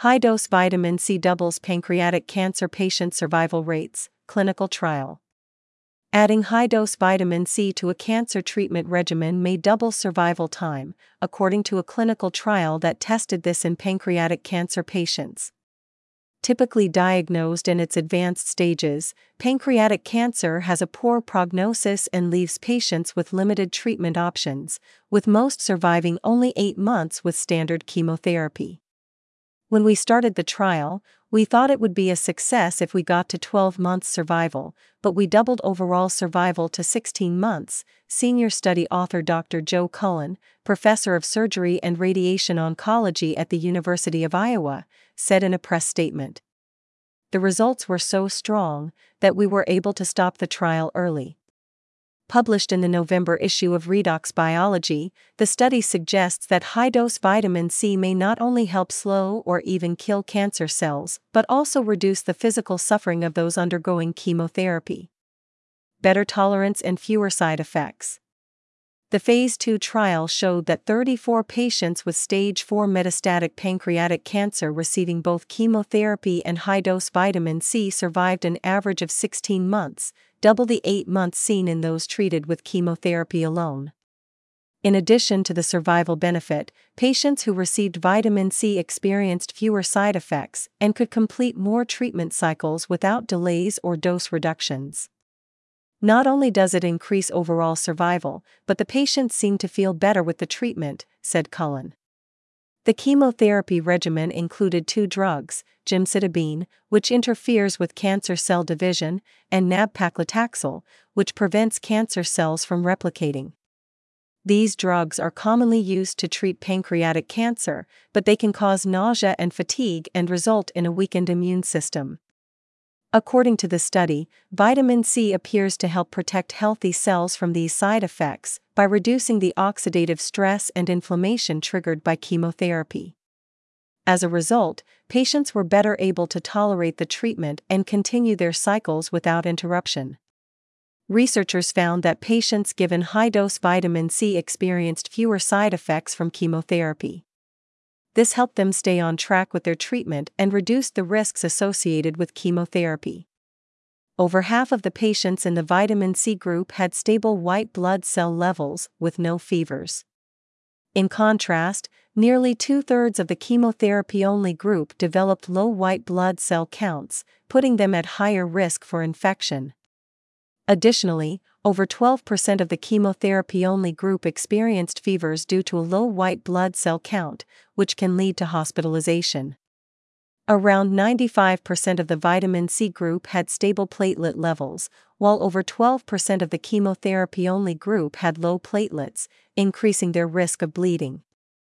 High-dose vitamin C doubles pancreatic cancer patient survival rates, clinical trial. Adding high-dose vitamin C to a cancer treatment regimen may double survival time, according to a clinical trial that tested this in pancreatic cancer patients. Typically diagnosed in its advanced stages, pancreatic cancer has a poor prognosis and leaves patients with limited treatment options, with most surviving only 8 months with standard chemotherapy. When we started the trial, we thought it would be a success if we got to 12 months survival, but we doubled overall survival to 16 months, senior study author Dr. Joe Cullen, professor of surgery and radiation oncology at the University of Iowa, said in a press statement. The results were so strong that we were able to stop the trial early. Published in the November issue of Redox Biology, the study suggests that high-dose vitamin C may not only help slow or even kill cancer cells, but also reduce the physical suffering of those undergoing chemotherapy. Better tolerance and fewer side effects. The Phase 2 trial showed that 34 patients with stage 4 metastatic pancreatic cancer receiving both chemotherapy and high-dose vitamin C survived an average of 16 months, double the 8 months seen in those treated with chemotherapy alone. In addition to the survival benefit, patients who received vitamin C experienced fewer side effects and could complete more treatment cycles without delays or dose reductions. Not only does it increase overall survival, but the patients seem to feel better with the treatment, said Cullen. The chemotherapy regimen included 2 drugs, gemcitabine, which interferes with cancer cell division, and nab-paclitaxel, which prevents cancer cells from replicating. These drugs are commonly used to treat pancreatic cancer, but they can cause nausea and fatigue and result in a weakened immune system. According to the study, vitamin C appears to help protect healthy cells from these side effects by reducing the oxidative stress and inflammation triggered by chemotherapy. As a result, patients were better able to tolerate the treatment and continue their cycles without interruption. Researchers found that patients given high-dose vitamin C experienced fewer side effects from chemotherapy. This helped them stay on track with their treatment and reduced the risks associated with chemotherapy. Over half of the patients in the vitamin C group had stable white blood cell levels with no fevers. In contrast, nearly 2/3 of the chemotherapy-only group developed low white blood cell counts, putting them at higher risk for infection. Additionally, over 12% of the chemotherapy-only group experienced fevers due to a low white blood cell count, which can lead to hospitalization. Around 95% of the vitamin C group had stable platelet levels, while over 12% of the chemotherapy-only group had low platelets, increasing their risk of bleeding.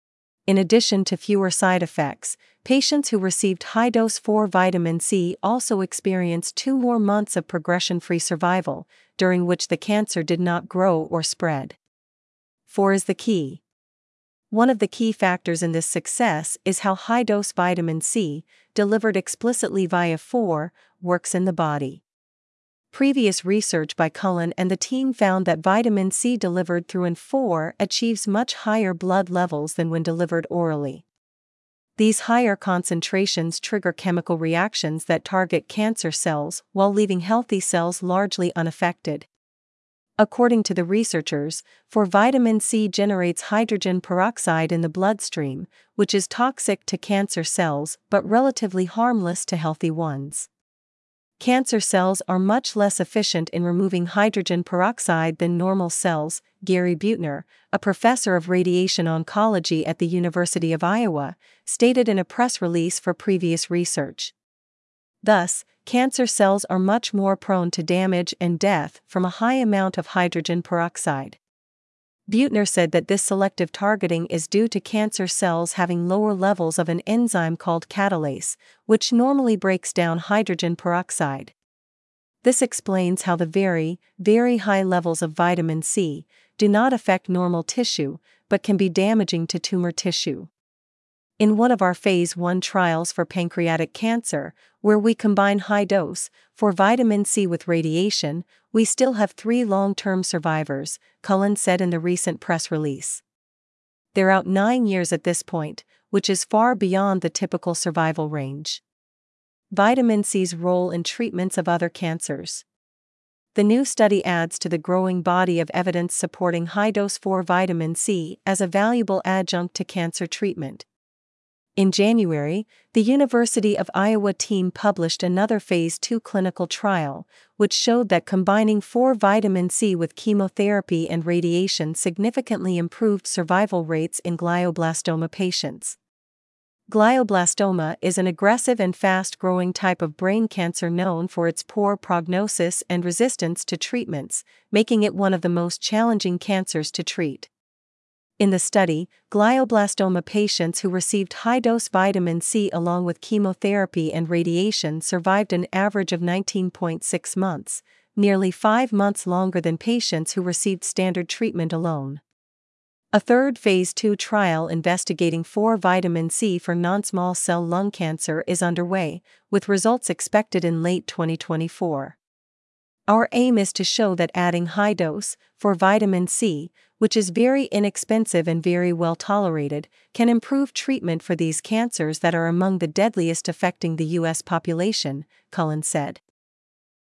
In addition to fewer side effects, patients who received high-dose 4 vitamin C also experienced 2 more months of progression-free survival, during which the cancer did not grow or spread. 4 is the key. One of the key factors in this success is how high-dose vitamin C, delivered explicitly via 4, works in the body. Previous research by Cullen and the team found that vitamin C delivered through N4 achieves much higher blood levels than when delivered orally. These higher concentrations trigger chemical reactions that target cancer cells while leaving healthy cells largely unaffected. According to the researchers, for vitamin C generates hydrogen peroxide in the bloodstream, which is toxic to cancer cells but relatively harmless to healthy ones. Cancer cells are much less efficient in removing hydrogen peroxide than normal cells, Gary Buettner, a professor of radiation oncology at the University of Iowa, stated in a press release for previous research. Thus, cancer cells are much more prone to damage and death from a high amount of hydrogen peroxide. Buettner said that this selective targeting is due to cancer cells having lower levels of an enzyme called catalase, which normally breaks down hydrogen peroxide. This explains how the very, very high levels of vitamin C do not affect normal tissue, but can be damaging to tumor tissue. In one of our Phase 1 trials for pancreatic cancer, where we combine high dose for vitamin C with radiation, we still have 3 long-term survivors, Cullen said in the recent press release. They're out 9 years at this point, which is far beyond the typical survival range. Vitamin C's role in treatments of other cancers. The new study adds to the growing body of evidence supporting high-dose 4-vitamin C as a valuable adjunct to cancer treatment. In January, the University of Iowa team published another Phase 2 clinical trial, which showed that combining 4-vitamin C with chemotherapy and radiation significantly improved survival rates in glioblastoma patients. Glioblastoma is an aggressive and fast-growing type of brain cancer known for its poor prognosis and resistance to treatments, making it one of the most challenging cancers to treat. In the study, glioblastoma patients who received high-dose vitamin C along with chemotherapy and radiation survived an average of 19.6 months, nearly 5 months longer than patients who received standard treatment alone. A third Phase 2 trial investigating 4-vitamin C for non-small cell lung cancer is underway, with results expected in late 2024. Our aim is to show that adding high-dose 4-vitamin C, which is very inexpensive and very well tolerated, can improve treatment for these cancers that are among the deadliest affecting the U.S. population, Cullen said.